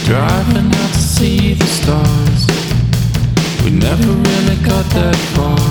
Driving out to see the stars. We never really got that far.